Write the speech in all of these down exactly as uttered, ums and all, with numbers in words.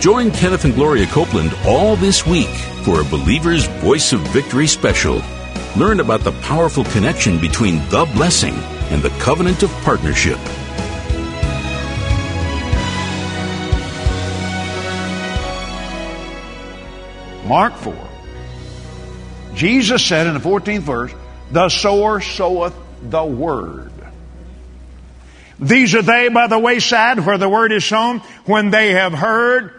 Join Kenneth and Gloria Copeland all this week for a Believer's Voice of Victory special. Learn about the powerful connection between the blessing and the covenant of partnership. Mark four. Jesus said in the fourteenth verse, the sower soweth the word. These are they by the wayside where the word is sown. When they have heard,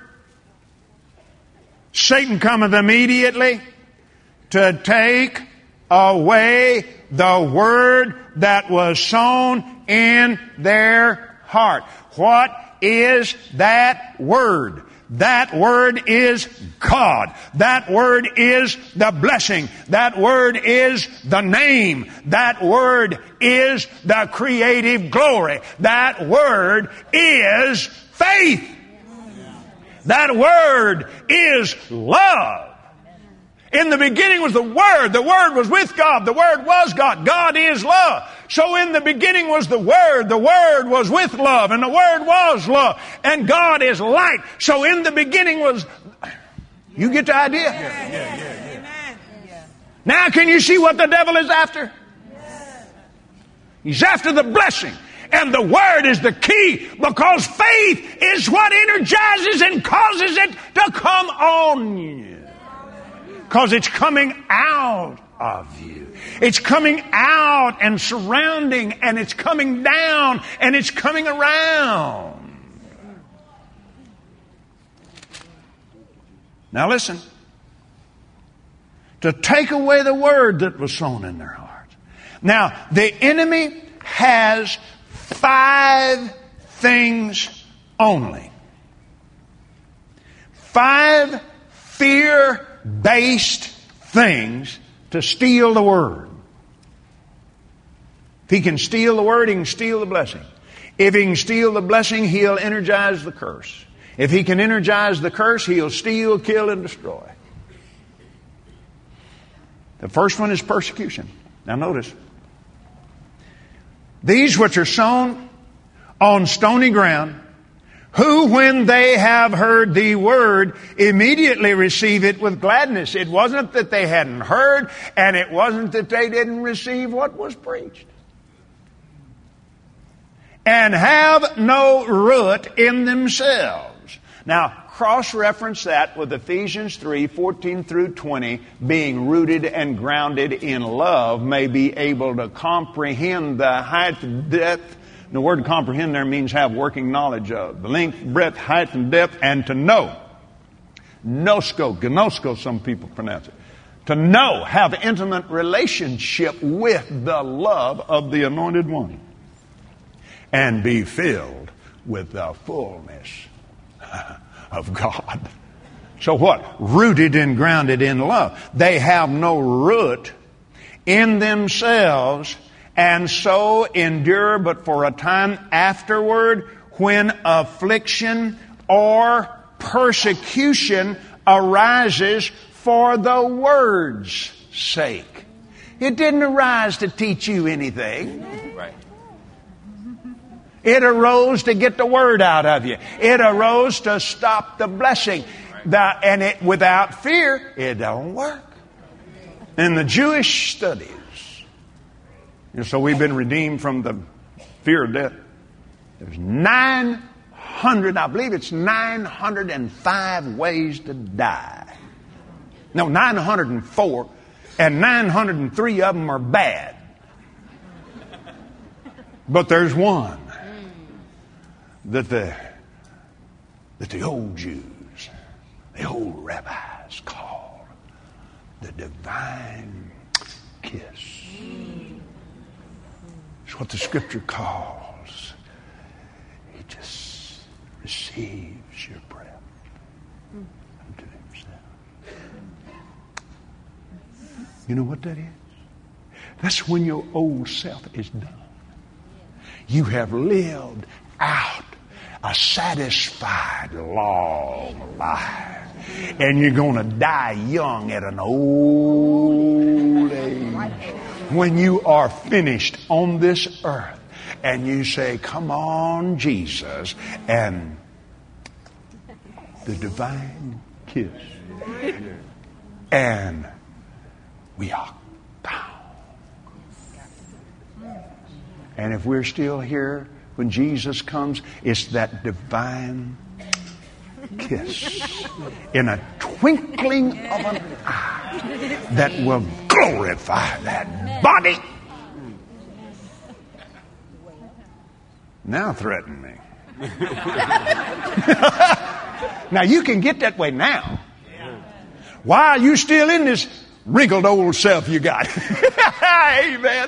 Satan cometh immediately to take away the word that was sown in their heart. What is that word? That word is God. That word is the blessing. That word is the name. That word is the creative glory. That word is faith. That word is love. In the beginning was the Word. The Word was with God. The Word was God. God is love. So in the beginning was the Word. The Word was with love. And the Word was love. And God is light. So in the beginning was... You get the idea? Yeah, yeah, yeah, yeah. Yeah. Now can you see what the devil is after? Yeah. He's after the blessing. And the Word is the key, because faith is what energizes and causes it to come on you. Because it's coming out of you. It's coming out and surrounding, and it's coming down, and it's coming around. Now listen. To take away the word that was sown in their hearts. Now, the enemy has five things only. Five fear-based things to steal the word. If he can steal the word, he can steal the blessing. If he can steal the blessing, he'll energize the curse. If he can energize the curse, he'll steal, kill, and destroy. The first one is persecution. Now notice. These which are sown on stony ground, who when they have heard the word, immediately receive it with gladness. It wasn't that they hadn't heard, and it wasn't that they didn't receive what was preached. And have no root in themselves. Now, cross-reference that with Ephesians three, fourteen through twenty, being rooted and grounded in love, may be able to comprehend the height and depth. The word comprehend there means have working knowledge of. The length, breadth, height, and depth, and to know. Gnosko, gnosko, some people pronounce it. To know, have intimate relationship with the love of the Anointed One. And be filled with the fullness of God. So what? Rooted and grounded in love. They have no root in themselves, and so endure but for a time afterward, when affliction or persecution arises for the word's sake. It didn't arise to teach you anything. Right. It arose to get the word out of you. It arose to stop the blessing. The, and it, without fear, it don't work. In the Jewish studies, and so we've been redeemed from the fear of death. There's nine hundred, I believe it's nine hundred five ways to die. No, nine hundred four, and nine hundred three of them are bad. But there's one that the that the old Jews, the old rabbis called the divine kiss. It's what the Scripture calls. He just receives your breath unto himself. You know what that is? That's when your old self is done. You have lived out a satisfied long life. And you're going to die young at an old age. When you are finished on this earth and you say, come on, Jesus, and the divine kiss. And we are bound. And if we're still here when Jesus comes, it's that divine kiss in a twinkling of an eye that will glorify that body. Now threaten me. Now you can get that way now. Why are you still in this wrinkled old self you got? Amen.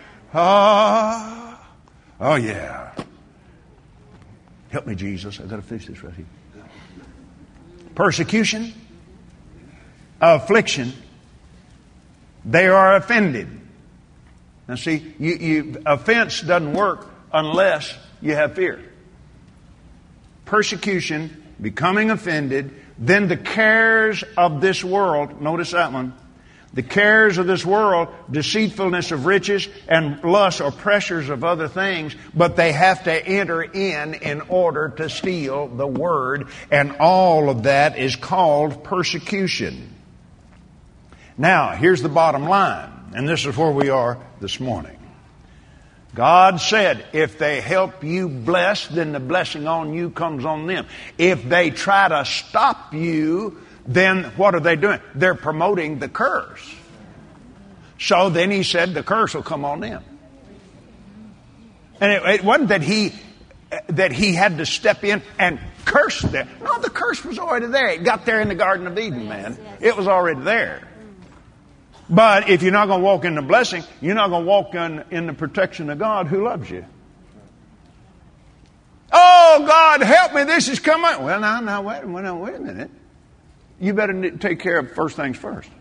Oh, oh yeah. Help me, Jesus. I've got to finish this right here. Persecution, affliction, they are offended. Now see, you, you, offense doesn't work unless you have fear. Persecution, becoming offended, then the cares of this world, notice that one, the cares of this world, deceitfulness of riches and lust or pressures of other things, but they have to enter in in order to steal the word, and all of that is called persecution. Now, here's the bottom line, and this is where we are this morning. God said, if they help you bless, then the blessing on you comes on them. If they try to stop you, then what are they doing? They're promoting the curse. So then he said the curse will come on them. And it, it wasn't that he that he had to step in and curse them. No, the curse was already there. It got there in the Garden of Eden, man. It was already there. But if you're not going to walk in the blessing, you're not going to walk in, in the protection of God who loves you. Oh, God, help me. This is coming. Well, now, now, wait, wait, wait a minute. You better take care of first things first.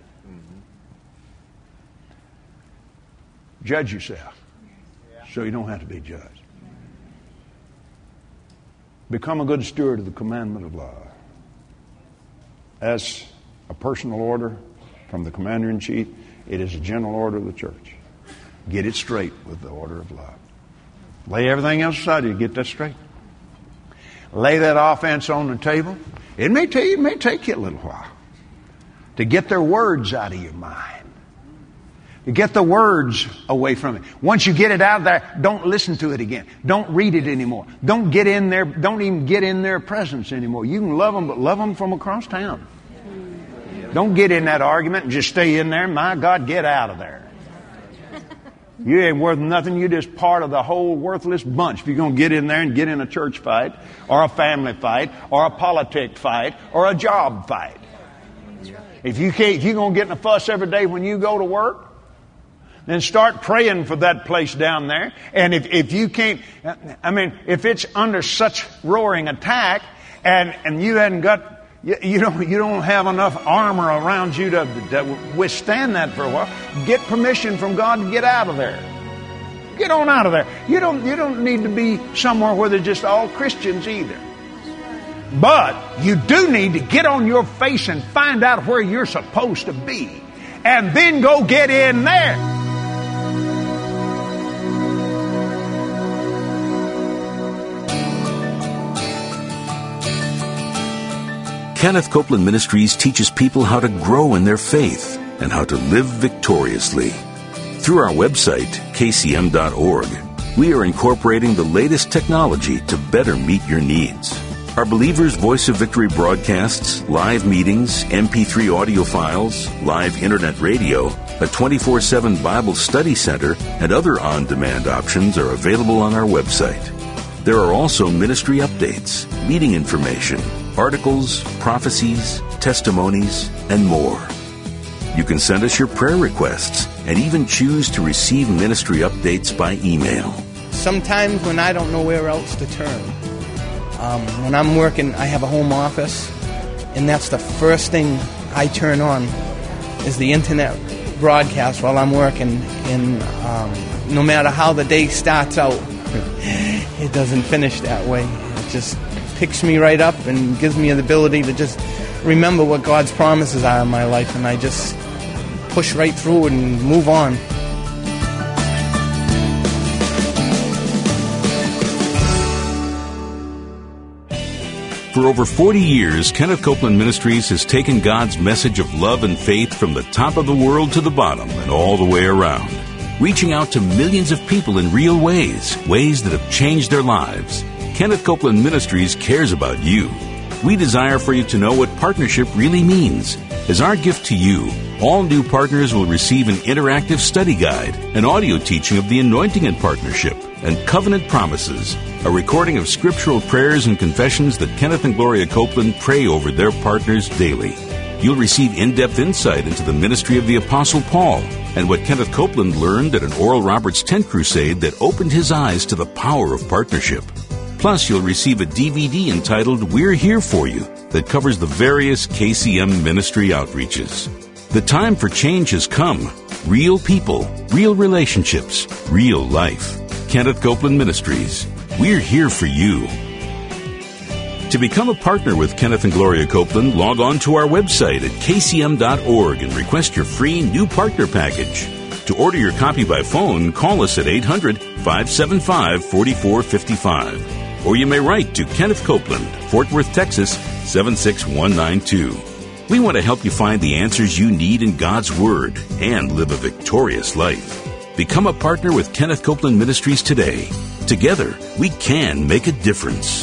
Judge yourself so you don't have to be judged. Become a good steward of the commandment of love. As a personal order from the commander-in-chief, it is a general order of the church. Get it straight with the order of love. Lay everything else aside and get that straight. Lay that offense on the table. It may take, it may take you a little while to get their words out of your mind. To get the words away from it. Once you get it out there, don't listen to it again. Don't read it anymore. Don't get in there. Don't even get in their presence anymore. You can love them, but love them from across town. Don't get in that argument and just stay in there. My God, get out of there. You ain't worth nothing. You're just part of the whole worthless bunch. If you're going to get in there and get in a church fight or a family fight or a politic fight or a job fight. If you can't, if you're going to get in a fuss every day when you go to work, then start praying for that place down there. And if, if you can't, I mean, if it's under such roaring attack and, and you hadn't got You, you don't you don't have enough armor around you to, to withstand that for a while. Get permission from God to get out of there. Get on out of there. You don't you don't need to be somewhere where they're just all Christians either. But you do need to get on your face and find out where you're supposed to be, and then go get in there. Kenneth Copeland Ministries teaches people how to grow in their faith and how to live victoriously. Through our website, K C M dot org, we are incorporating the latest technology to better meet your needs. Our Believer's Voice of Victory broadcasts, live meetings, M P three audio files, live internet radio, a twenty-four seven Bible study center, and other on-demand options are available on our website. There are also ministry updates, meeting information, articles, prophecies, testimonies, and more. You can send us your prayer requests and even choose to receive ministry updates by email. Sometimes when I don't know where else to turn, um, when I'm working, I have a home office, and that's the first thing I turn on is the internet broadcast while I'm working. And um, no matter how the day starts out, it doesn't finish that way. It just picks me right up and gives me the ability to just remember what God's promises are in my life, and I just push right through it and move on. For over forty years, Kenneth Copeland Ministries has taken God's message of love and faith from the top of the world to the bottom and all the way around, reaching out to millions of people in real ways, ways that have changed their lives. Kenneth Copeland Ministries cares about you. We desire for you to know what partnership really means. As our gift to you, all new partners will receive an interactive study guide, an audio teaching of the anointing and partnership, and covenant promises, a recording of scriptural prayers and confessions that Kenneth and Gloria Copeland pray over their partners daily. You'll receive in-depth insight into the ministry of the Apostle Paul and what Kenneth Copeland learned at an Oral Roberts tent crusade that opened his eyes to the power of partnership. Plus, you'll receive a D V D entitled We're Here For You that covers the various K C M ministry outreaches. The time for change has come. Real people, real relationships, real life. Kenneth Copeland Ministries. We're here for you. To become a partner with Kenneth and Gloria Copeland, log on to our website at k c m dot org and request your free new partner package. To order your copy by phone, call us at eight hundred, five seven five, four four five five. Or you may write to Kenneth Copeland, Fort Worth, Texas, seven six one nine two. We want to help you find the answers you need in God's Word and live a victorious life. Become a partner with Kenneth Copeland Ministries today. Together, we can make a difference.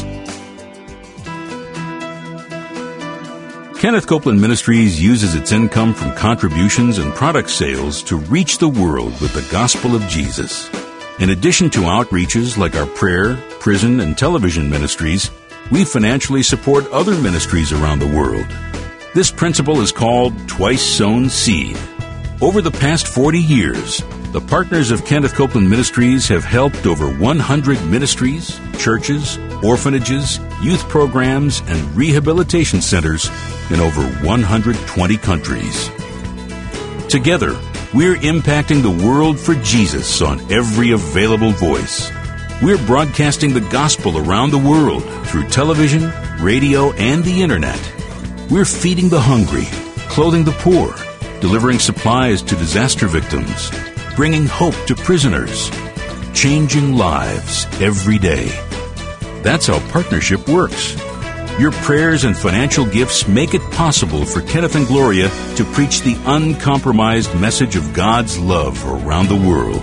Kenneth Copeland Ministries uses its income from contributions and product sales to reach the world with the gospel of Jesus. In addition to outreaches like our prayer, prison, and television ministries, we financially support other ministries around the world. This principle is called twice sown seed. Over the past forty years, the partners of Kenneth Copeland Ministries have helped over one hundred ministries, churches, orphanages, youth programs, and rehabilitation centers in over one hundred twenty countries. Together, we're impacting the world for Jesus on every available voice. We're broadcasting the gospel around the world through television, radio, and the internet. We're feeding the hungry, clothing the poor, delivering supplies to disaster victims, bringing hope to prisoners, changing lives every day. That's how partnership works. Your prayers and financial gifts make it possible for Kenneth and Gloria to preach the uncompromised message of God's love around the world.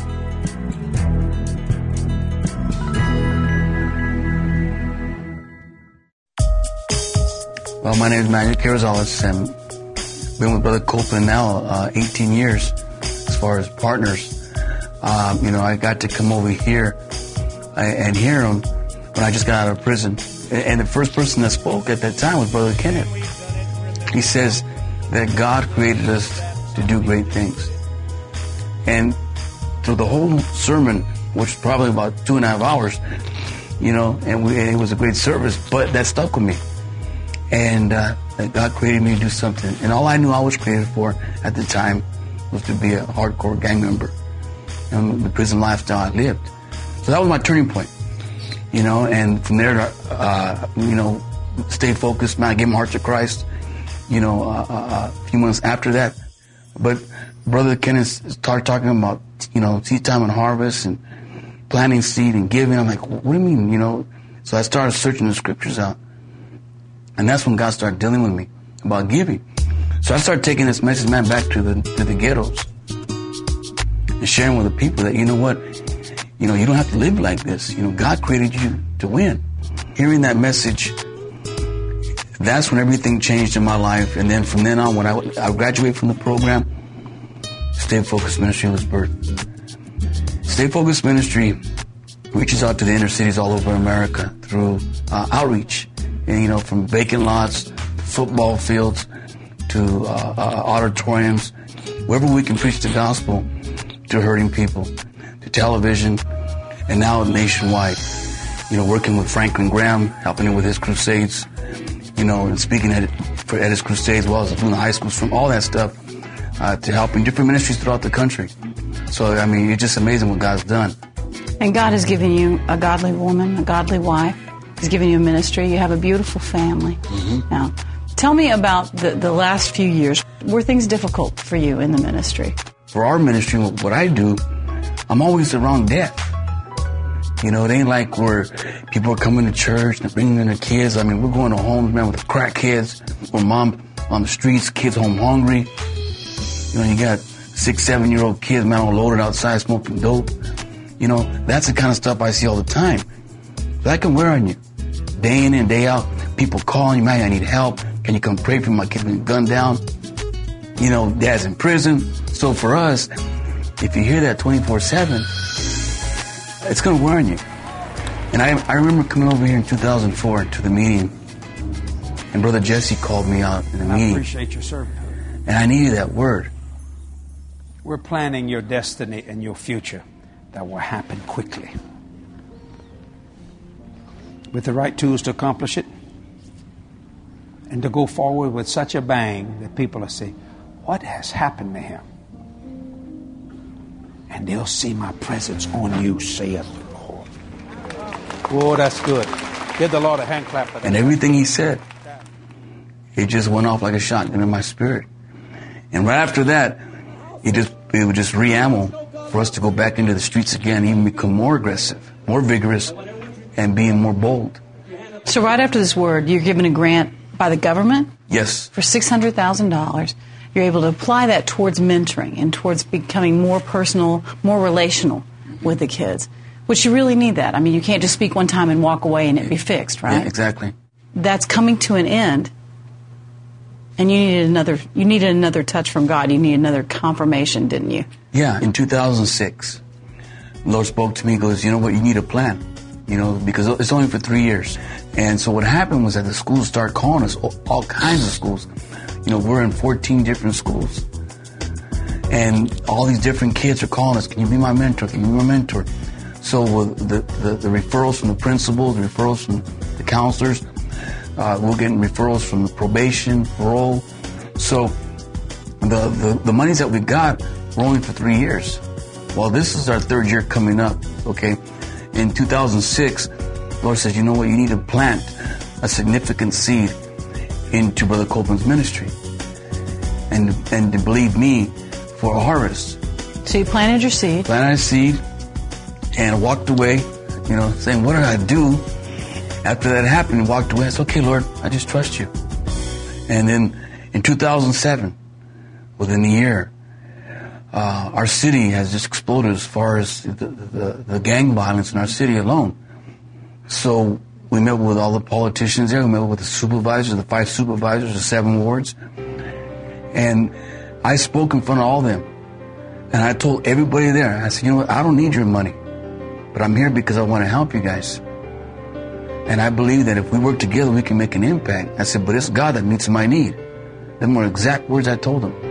Well, my name is Manuel Carrizales, and I've been with Brother Copeland now uh, eighteen years as far as partners. Um, you know, I got to come over here and hear him when I just got out of prison. And the first person that spoke at that time was Brother Kenneth. He says that God created us to do great things. And through the whole sermon, which was probably about two and a half hours, you know, and, we, and it was a great service, but that stuck with me. And uh, that God created me to do something. And all I knew I was created for at the time was to be a hardcore gang member. And the prison lifestyle I lived. So that was my turning point. You know, and from there, uh, you know, stay focused, man, I gave my heart to Christ, you know, uh, uh, a few months after that. But Brother Kenneth started talking about, you know, seed time and harvest and planting seed and giving. I'm like, what do you mean, you know? So I started searching the scriptures out. And that's when God started dealing with me about giving. So I started taking this message, man, back to the, to the ghettos and sharing with the people that, you know what? You know, you don't have to live like this. You know, God created you to win. Hearing that message, that's when everything changed in my life. And then from then on, when I, I graduated from the program, Stay Focused Ministry was birthed. Stay Focused Ministry reaches out to the inner cities all over America through uh, outreach. And, you know, from vacant lots, football fields, to uh, uh, auditoriums, wherever we can preach the gospel to hurting people. To television, and now nationwide. You know, working with Franklin Graham, helping him with his crusades, you know, and speaking at, for, at his crusades, as well as doing the high schools, from all that stuff, uh, to helping different ministries throughout the country. So, I mean, it's just amazing what God's done. And God has given you a godly woman, a godly wife. He's given you a ministry. You have a beautiful family. Mm-hmm. Now, tell me about the, the last few years. Were things difficult for you in the ministry? For our ministry, what I do, I'm always around death. You know, it ain't like where people are coming to church and bringing in their kids. I mean, we're going to homes, man, with crack kids, or mom on the streets, kids home hungry. You know, you got six, seven-year-old kids, man, all loaded outside smoking dope. You know, that's the kind of stuff I see all the time. That can wear on you. Day in and day out, people calling you, man, I need help. Can you come pray for me? My kid's been gunned down. You know, dad's in prison. So for us, if you hear that twenty-four seven, it's going to wear on you. And I, I remember coming over here in two thousand four to the meeting, and Brother Jesse called me out in the I meeting. I appreciate your servanthood. And I needed that word. We're planning your destiny and your future that will happen quickly. With the right tools to accomplish it, and to go forward with such a bang that people will say, what has happened to him? And they'll see my presence on you, saith the Lord. Oh, that's good. Give the Lord a hand clap for that. And everything he said, it just went off like a shotgun in my spirit. And right after that, it just it would just re-ammo for us to go back into the streets again, even become more aggressive, more vigorous, and being more bold. So right after this word, you're given a grant by the government? Yes. For six hundred thousand dollars. You're able to apply that towards mentoring and towards becoming more personal, more relational with the kids, which you really need that. I mean, you can't just speak one time and walk away and it be fixed, right? Yeah, exactly. That's coming to an end, and you needed another. You needed another touch from God. You needed another confirmation, didn't you? Yeah. In two thousand six, the Lord spoke to me. He goes, you know what? You need a plan. You know, because it's only for three years. And so what happened was that the schools started calling us, all kinds of schools. You know, we're in fourteen different schools. And all these different kids are calling us, can you be my mentor? Can you be my mentor? So with the, the, the referrals from the principals, the referrals from the counselors, uh, we're getting referrals from the probation, parole. So the, the, the monies that we got were only for three years. Well, this is our third year coming up, okay? In two thousand six, the Lord says, you know what, you need to plant a significant seed into Brother Copeland's ministry, and and to believe me for a harvest. So you planted your seed. Planted a seed and walked away, you know, saying, what did I do? After that happened, walked away. I said, okay, Lord, I just trust you. And then in two thousand seven, within a year, uh, our city has just exploded as far as the, the, the gang violence in our city alone. So we met with all the politicians there. We met with the supervisors, the five supervisors, the seven wards. And I spoke in front of all of them. And I told everybody there, I said, you know what, I don't need your money, but I'm here because I want to help you guys. And I believe that if we work together, we can make an impact. I said, but it's God that meets my need. Them were exact words I told them.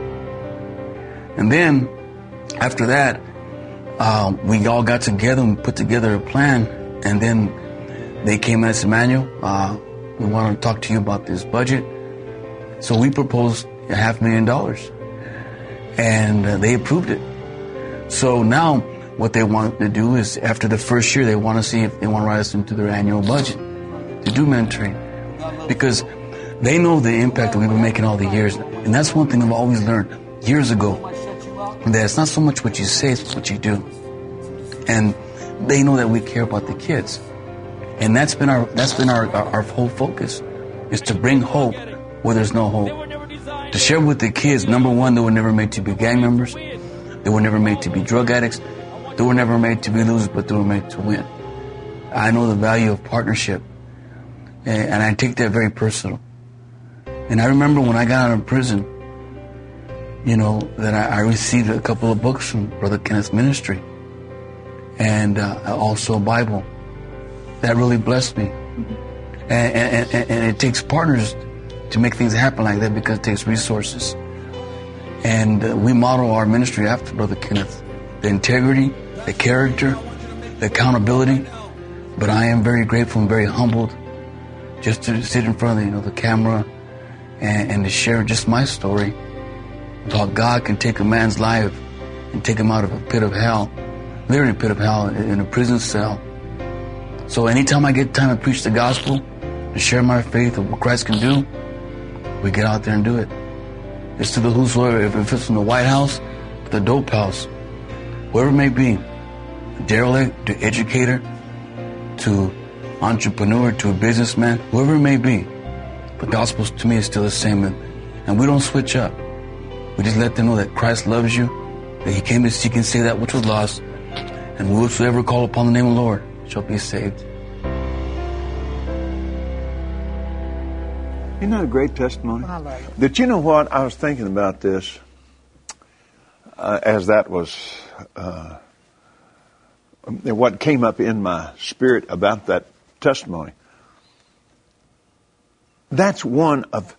And then, after that, uh, we all got together and put together a plan. And then they came and said, Manuel, uh, we want to talk to you about this budget. So we proposed a half million dollars. And uh, they approved it. So now what they want to do is, after the first year, they want to see if they want to write us into their annual budget to do mentoring. Because they know the impact that we've been making all the years. And that's one thing I've always learned years ago, that it's not so much what you say, it's what you do. And they know that we care about the kids. And that's been our that's been our, our, our whole focus, is to bring hope where there's no hope. To share with the kids, number one, they were never made to be gang members. They were never made to be drug addicts. They were never made to be losers, but they were made to win. I know the value of partnership, and, and I take that very personal. And I remember when I got out of prison, you know, that I, I received a couple of books from Brother Kenneth's ministry, and uh, also a Bible. That really blessed me. And, and, and, and it takes partners to make things happen like that, because it takes resources. And uh, we model our ministry after Brother Kenneth. The integrity, the character, the accountability. But I am very grateful and very humbled just to sit in front of you know, the camera and, and to share just my story of how God can take a man's life and take him out of a pit of hell, literally a pit of hell, in a prison cell. So anytime I get time to preach the gospel, to share my faith of what Christ can do, we get out there and do it. It's to the whosoever, if it's from the White House, the dope house, whoever it may be, derelict, the educator, to entrepreneur, to a businessman, whoever it may be. The gospel to me is still the same, and we don't switch up. We just let them know that Christ loves you, that He came to seek and save that which was lost, and whosoever call upon the name of the Lord shall be saved. Isn't that a great testimony? I love it. But you know what? I was thinking about this uh, as that was uh, what came up in my spirit about that testimony. That's one of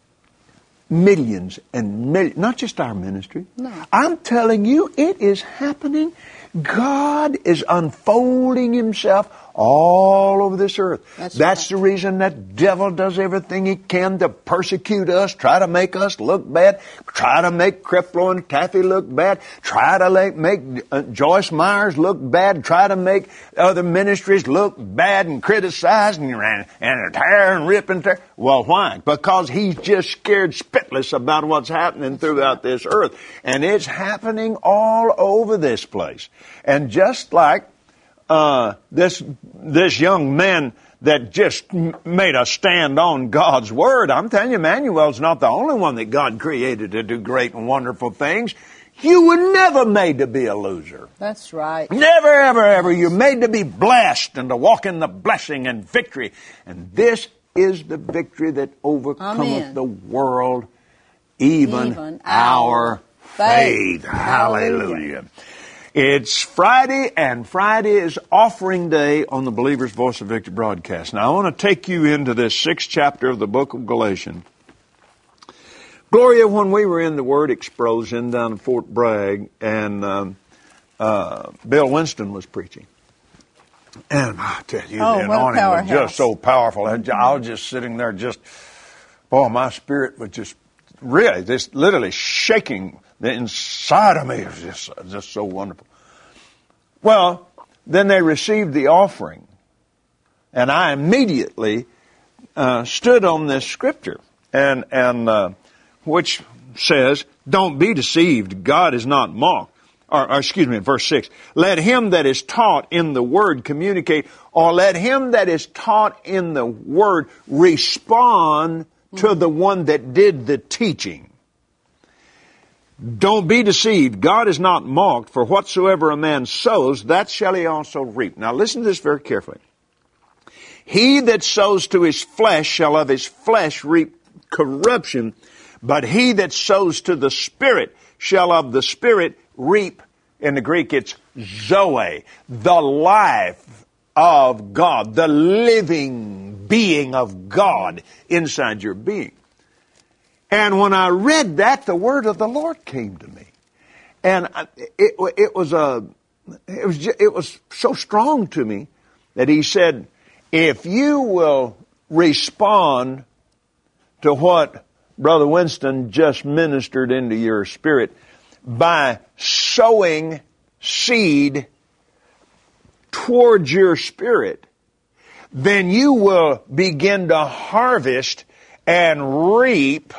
millions and millions, not just our ministry. No. I'm telling you, it is happening. God is unfolding Himself all over this earth. That's That's right. the reason that devil does everything he can to persecute us, try to make us look bad, try to make Creflo and Taffy look bad, try to like, make uh, Joyce Myers look bad, try to make other ministries look bad and criticize and, and, and tear and rip and tear. Well, why? Because he's just scared spitless about what's happening throughout this earth. And it's happening all over this place. And just like Uh, this this young man that just m- made a stand on God's Word. I'm telling you, Emmanuel's not the only one that God created to do great and wonderful things. You were never made to be a loser. That's right. Never, ever, ever. You're made to be blessed and to walk in the blessing and victory. And this is the victory that overcometh Amen. the world, even, Even our our faith. faith. Hallelujah. It's Friday, and Friday is offering day on the Believer's Voice of Victory broadcast. Now, I want to take you into this sixth chapter of the book of Galatians. Gloria, when we were in the Word Explosion down in Fort Bragg, and um, uh, Bill Winston was preaching. And I tell you, Oh, the what a anointing was powerhouse. just so powerful. I was just sitting there just, boy, my spirit was just really, just literally shaking. The inside of me was just, just so wonderful. Well, then they received the offering, and I immediately uh, stood on this scripture, and and uh, which says, "Don't be deceived; God is not mocked." Or, or excuse me, verse six. Let him that is taught in the word communicate, or let him that is taught in the word respond to the one that did the teaching. Don't be deceived. God is not mocked, for whatsoever a man sows, that shall he also reap. Now listen to this very carefully. He that sows to his flesh shall of his flesh reap corruption, but he that sows to the Spirit shall of the Spirit reap, in the Greek it's Zoe, the life of God, the living being of God inside your being. And when I read that, the word of the Lord came to me, and it, it was a, it was just, it was so strong to me that He said, "If you will respond to what Brother Winston just ministered into your spirit by sowing seed towards your spirit, then you will begin to harvest and reap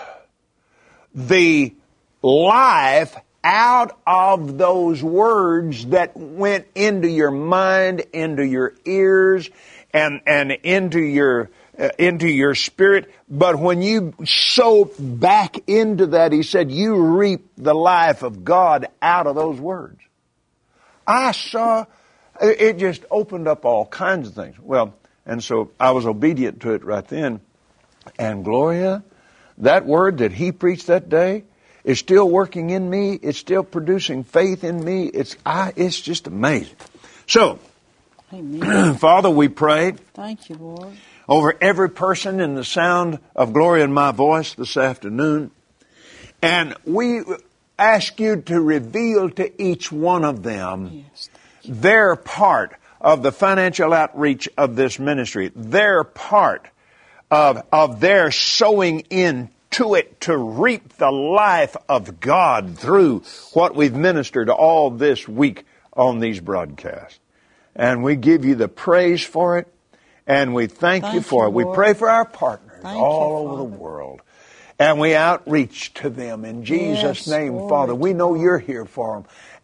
the life out of those words that went into your mind, into your ears, and and into your uh, into your spirit. But when you sow back into that," he said, "you reap the life of God out of those words." I saw, it just opened up all kinds of things. Well, and so I was obedient to it right then. And Gloria, that word that he preached that day is still working in me. It's still producing faith in me. It's I. It's just amazing. So, Amen. Father, we pray Thank you, Lord. over every person in the sound of Gloria and my voice this afternoon. And we ask you to reveal to each one of them Yes. their part of the financial outreach of this ministry, their part of, of their sowing into it to reap the life of God through what we've ministered all this week on these broadcasts. And we give you the praise for it, and we thank, Thank you for you, it. We Lord. pray for our partners Thank all you, over the Father. world. And we outreach to them in Jesus' Yes, name, glory Father. We to know God. you're here for them.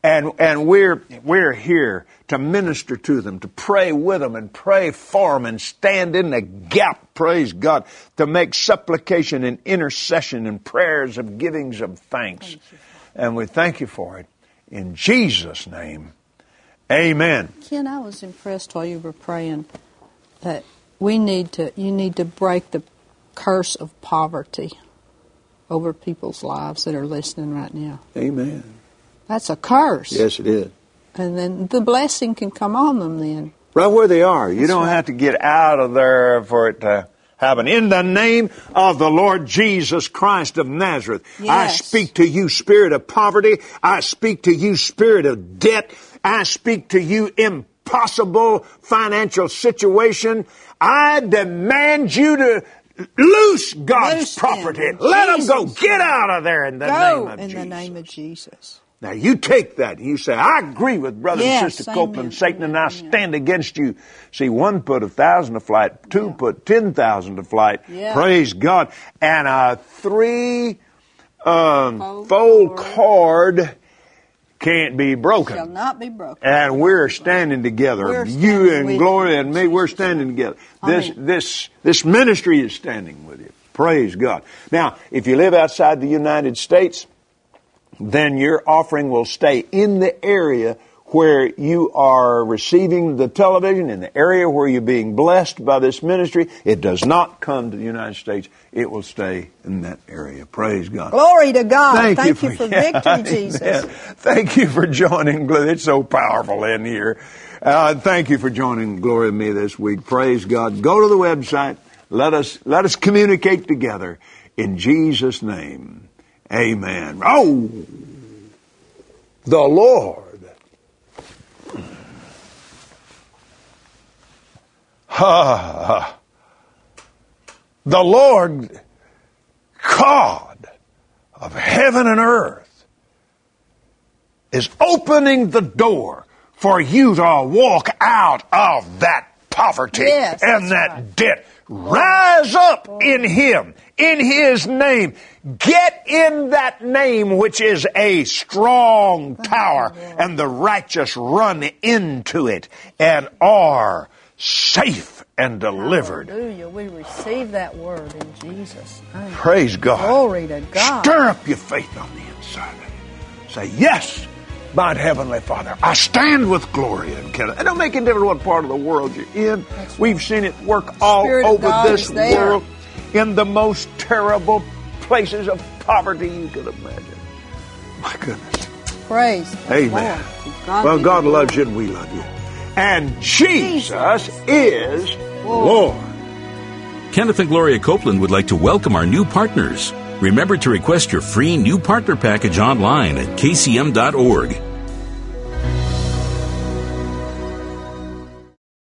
And and we're we're here to minister to them, to pray with them and pray for them and stand in the gap, praise God, to make supplication and intercession and prayers of givings of thanks. And we thank you for it. In Jesus' name, amen. Ken, I was impressed while you were praying that we need to, you need to break the curse of poverty over people's lives that are listening right now. Amen. That's a curse. Yes, it is. And then the blessing can come on them then. Right where they are. You That's don't right. have to get out of there for it to happen. In the name of the Lord Jesus Christ of Nazareth, Yes. I speak to you, spirit of poverty. I speak to you, spirit of debt. I speak to you, impossible financial situation. I demand you to loose God's Loose them. property. Let them go. Jesus. Get out of there in the Go name of in Jesus. the name of Jesus. Now, you take that and you say, I agree with Brother Yes, and Sister amen, Copeland, Satan, and I amen. stand against you. See, one put a thousand to flight, two Yeah. put ten thousand to flight. Yeah. Praise God. And a three um, Fold fold cord. cord can't be broken. Shall not be broken. And we're standing together. We're you standing and with Gloria you, and me, we're Jesus. standing together. This, Amen. this, this ministry is standing with you. Praise God. Now, if you live outside the United States, then your offering will stay in the area where you are receiving the television, in the area where you're being blessed by this ministry. It does not come to the United States. It will stay in that area. Praise God. Glory to God. Thank, Thank, you, you for, yeah, victory, amen. Jesus. Thank you for joining. It's so powerful in here. Uh, thank you for joining Gloria and me this week. Praise God. Go to the website. Let us let us communicate together in Jesus' name. Amen. Oh, the Lord. Ha. The Lord God of heaven and earth is opening the door for you to walk out of that poverty Yes, and that's that right. debt. Rise up in Him, in His name. Get in that name, which is a strong tower, and the righteous run into it and are safe and delivered. Hallelujah. We receive that word in Jesus' name. Praise God. Glory to God. Stir up your faith on the inside of you. Say, yes, my Heavenly Father, I stand with Gloria and Kenneth. It don't make any difference what part of the world you're in. We've seen it work all Spirit of over God this is there. world in the most terrible places of poverty you could imagine. My goodness. Praise the Amen. Lord. To God Well, be the God glory. loves you and we love you. And Jesus is Lord. Kenneth and Gloria Copeland would like to welcome our new partners. Remember to request your free new partner package online at k c m dot org.